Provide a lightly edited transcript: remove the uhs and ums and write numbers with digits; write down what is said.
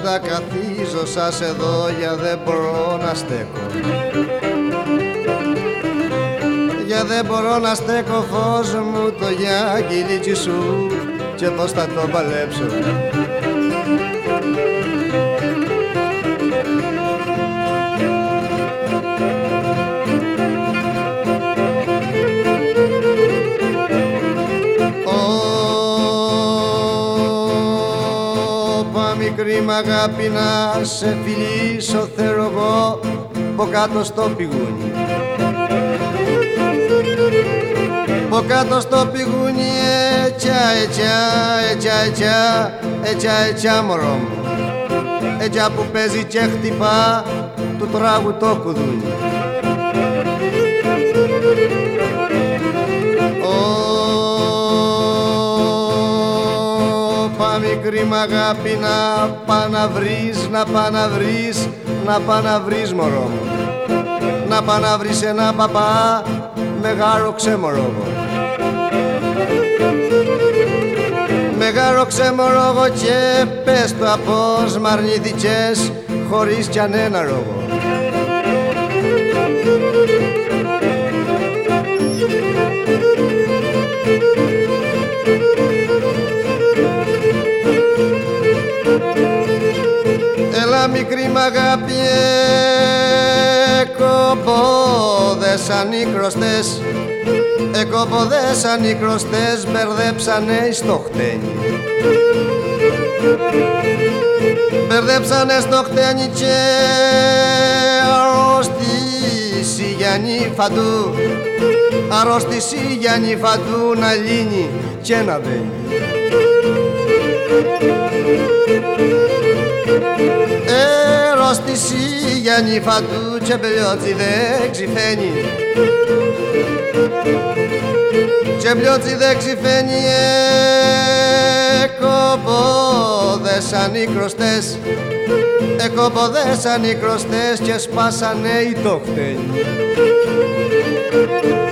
νύχτα καθίζω σας εδώ για δεν μπορώ να στέκω. Για δεν μπορώ να στέκω φως μου το γιαγγιλίτσι σου και πώς θα το παλέψω. Μικρή μ' αγάπη να σε φιλήσω θέλω εγώ από κάτω στο πηγούνι. Από κάτω στο πηγούνι ετσιά μωρό μου. Ετσιά που παίζει και χτυπά του τράγου το κουδούνι. Μικρή μ' αγάπη να πά να βρεις, να πά να βρεις, να πά να βρεις μωρό μου. Να πά να βρεις ένα παπά μεγάλο ξέμορο. Μεγάλο ξέμορο και πες το απός μ' αρνήθηκες χωρίς κι ανένα λόγο. Έλα μικρή μ' αγάπη εκοπόδες ανίκροστες, εκοπόδες ανίκροστες μπερδέψανε στο χτένι. Μπερδέψανε στο χτένι και αρρώστηση για νύφαντου, αρρώστηση για νύφαντου να λύνει και να δένει. Αρρώστηση για νύφαντου και μπλιότσι δεν ξυφαίνει. Και μπλιότσι δεν ξυφαίνει εκοπόδες ανίκροστες, εκοπόδες ανίκροστες και σπάσανε οι το χτένι.